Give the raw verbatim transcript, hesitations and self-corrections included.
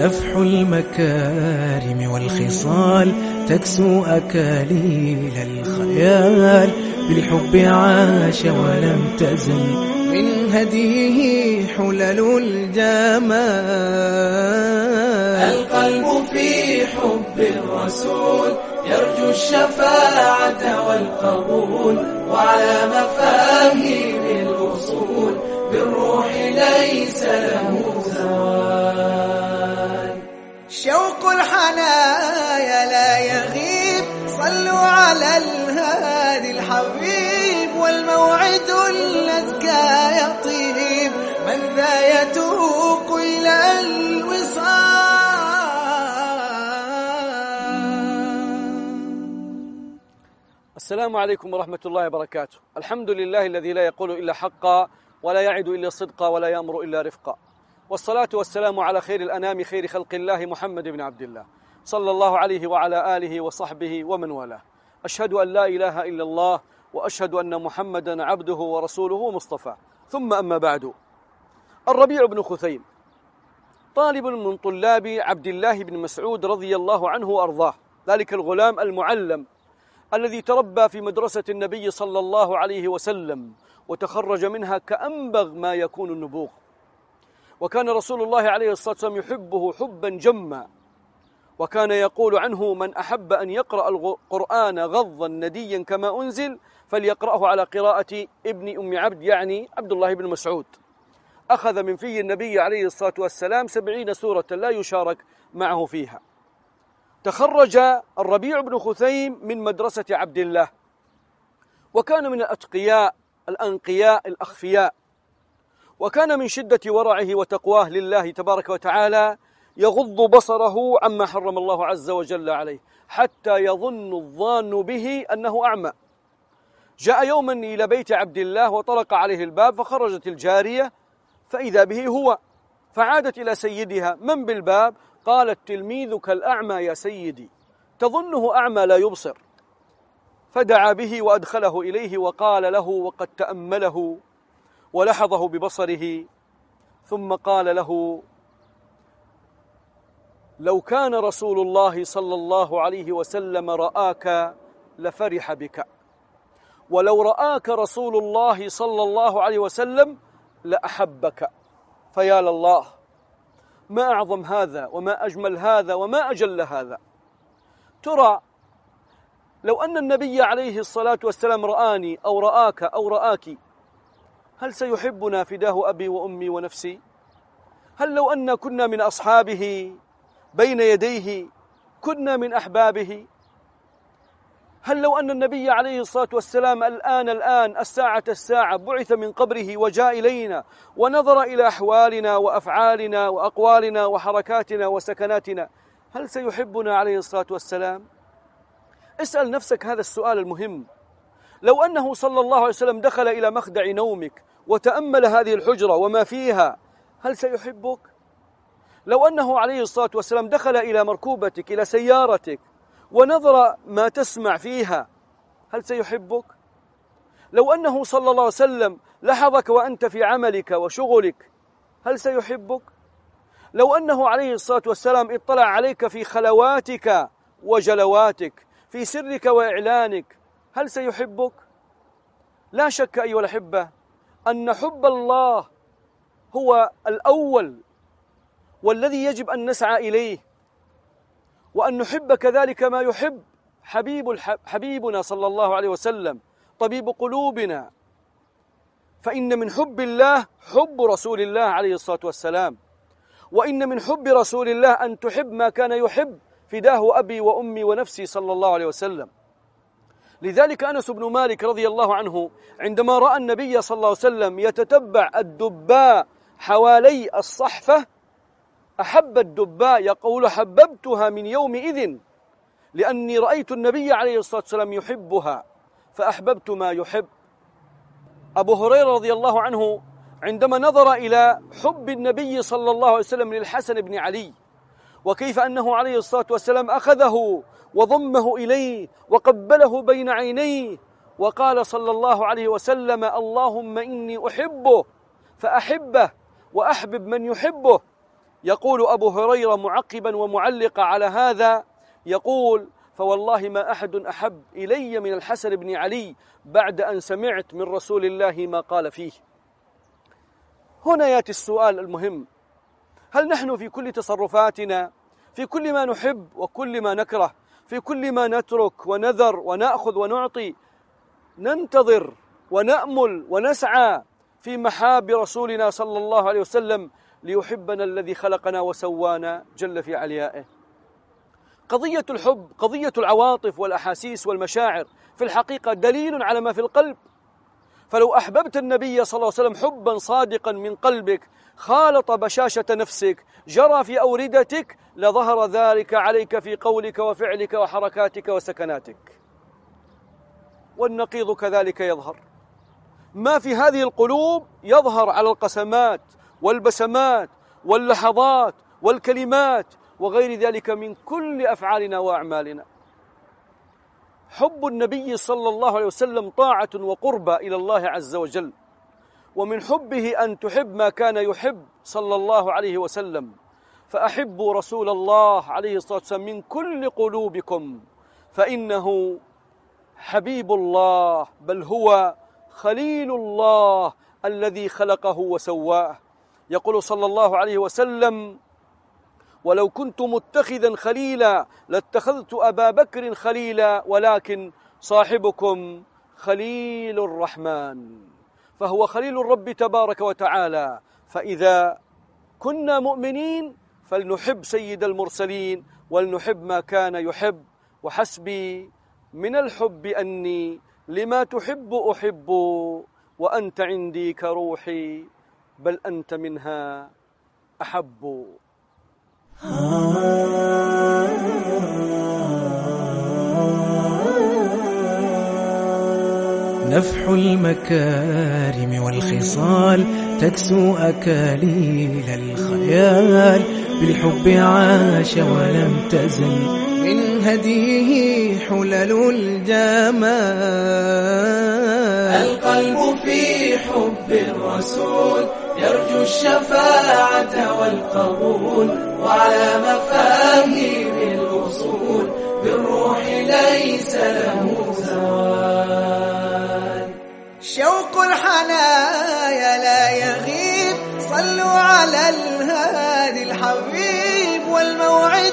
نفح المكارم والخصال تكسو أكاليل الخيال، بالحب عاش ولم تزل من هديه حلل الجمال. القلب في حب الرسول يرجو الشفاعة والقبول، وعلى مفاهيم الأصول بالروح ليس له زوال. شوق الحنايا لا يغيب، صلوا على الهادي الحبيب، والموعد الأزكى يطيب، من ذا يتوق إلى الوصال. السلام عليكم ورحمة الله وبركاته. الحمد لله الذي لا يقول إلا حقا، ولا يعد إلا صدقا، ولا يأمر إلا رفقا، والصلاة والسلام على خير الأنام خير خلق الله محمد بن عبد الله صلى الله عليه وعلى آله وصحبه ومن والاه. أشهد أن لا إله إلا الله، وأشهد أن محمدا عبده ورسوله ومصطفى. ثم أما بعد، الربيع بن خثيم طالب من طلاب عبد الله بن مسعود رضي الله عنه وأرضاه، ذلك الغلام المعلم الذي تربى في مدرسة النبي صلى الله عليه وسلم، وتخرج منها كأنبغ ما يكون النبوغ، وكان رسول الله عليه الصلاة والسلام يحبه حبا جما، وكان يقول عنه: من أحب أن يقرأ القرآن غضا نديا كما أنزل فليقرأه على قراءة ابن أم عبد، يعني عبد الله بن مسعود. أخذ من في النبي عليه الصلاة والسلام سبعين سورة لا يشارك معه فيها. تخرج الربيع بن خثيم من مدرسة عبد الله، وكان من الأتقياء الأنقياء الأخفياء، وكان من شدة ورعه وتقواه لله تبارك وتعالى يغض بصره عما حرم الله عز وجل عليه، حتى يظن الظان به أنه أعمى. جاء يوما إلى بيت عبد الله وطرق عليه الباب، فخرجت الجارية فإذا به هو، فعادت إلى سيدها: من بالباب؟ قالت: تلميذك الأعمى يا سيدي، تظنه أعمى لا يبصر. فدعا به وأدخله إليه وقال له، وقد تأمله ولحظه ببصره، ثم قال له: لو كان رسول الله صلى الله عليه وسلم رآك لفرح بك، ولو رآك رسول الله صلى الله عليه وسلم لأحبك. فيا لله، ما أعظم هذا، وما أجمل هذا، وما أجل هذا. ترى لو أن النبي عليه الصلاة والسلام رآني أو رآك أو رآك، هل سيحبنا فداه أبي وأمي ونفسي؟ هل لو أن كنا من أصحابه بين يديه كنا من أحبابه؟ هل لو أن النبي عليه الصلاة والسلام الآن الآن الساعة الساعة بعث من قبره وجاء إلينا ونظر إلى أحوالنا وأفعالنا وأقوالنا وحركاتنا وسكناتنا، هل سيحبنا عليه الصلاة والسلام؟ اسأل نفسك هذا السؤال المهم. لو أنه صلى الله عليه وسلم دخل إلى مخدع نومك وتأمل هذه الحجرة وما فيها، هل سيحبك؟ لو أنه عليه الصلاة والسلام دخل إلى مركوبتك، إلى سيارتك، ونظر ما تسمع فيها، هل سيحبك؟ لو أنه صلى الله عليه وسلم لحظك وأنت في عملك وشغلك، هل سيحبك؟ لو أنه عليه الصلاة والسلام اطلع عليك في خلواتك وجلواتك، في سرك وإعلانك، هل سيحبك؟ لا شك أيها الأحبة أن حب الله هو الأول والذي يجب أن نسعى إليه، وأن نحب كذلك ما يحب حبيب حبيبنا صلى الله عليه وسلم، طبيب قلوبنا. فإن من حب الله حب رسول الله عليه الصلاة والسلام، وإن من حب رسول الله أن تحب ما كان يحب فداه أبي وأمي ونفسي صلى الله عليه وسلم. لذلك أنس بن مالك رضي الله عنه عندما رأى النبي صلى الله عليه وسلم يتتبع الدباء حوالي الصحفة أحب الدباء، يقول: حببتها من يومئذ لأني رأيت النبي عليه الصلاة والسلام يحبها فأحببت ما يحب. أبو هريرة رضي الله عنه عندما نظر إلى حب النبي صلى الله عليه وسلم للحسن بن علي، وكيف أنه عليه الصلاة والسلام أخذه وضمه إليه وقبله بين عينيه، وقال صلى الله عليه وسلم: اللهم إني أحبه فأحبه وأحبب من يحبه. يقول أبو هريرة معقبا ومعلقا على هذا، يقول: فوالله ما أحد أحب إلي من الحسن بن علي بعد أن سمعت من رسول الله ما قال فيه. هنا يأتي السؤال المهم: هل نحن في كل تصرفاتنا، في كل ما نحب وكل ما نكره، في كل ما نترك ونذر ونأخذ ونعطي، ننتظر ونأمل ونسعى في محاب رسولنا صلى الله عليه وسلم ليحبنا الذي خلقنا وسوانا جل في عليائه؟ قضية الحب، قضية العواطف والأحاسيس والمشاعر، في الحقيقة دليل على ما في القلب. فلو أحببت النبي صلى الله عليه وسلم حبا صادقا من قلبك خالط بشاشة نفسك جرى في أوردتك، لظهر ذلك عليك في قولك وفعلك وحركاتك وسكناتك. والنقيض كذلك يظهر، ما في هذه القلوب يظهر على القسمات والبسمات واللحظات والكلمات وغير ذلك من كل أفعالنا وأعمالنا. حب النبي صلى الله عليه وسلم طاعة وقربة إلى الله عز وجل، ومن حبه أن تحب ما كان يحب صلى الله عليه وسلم. فأحبوا رسول الله عليه الصلاة والسلام من كل قلوبكم، فإنه حبيب الله، بل هو خليل الله الذي خلقه وسواه. يقول صلى الله عليه وسلم: ولو كنت متخذا خليلا لاتخذت أبا بكر خليلا، ولكن صاحبكم خليل الرحمن. فهو خليل الرب تبارك وتعالى. فإذا كنا مؤمنين فلنحب سيد المرسلين ولنحب ما كان يحب. وحسبي من الحب أني لما تحب أحب، وأنت عندي كروحي بل أنت منها أحب. نفح المكارم والخصال تكسو أكاليل الخيال، بالحب عاش ولم تزل من هديه حلل الجمال. القلب في حب الرسول يرجو الشفاعة والقبول، وعلى مفاهيم الأصول بالروح ليس له زوال. شوق الحنايا لا يغيب، صلوا على الهادي الحبيب، والموعد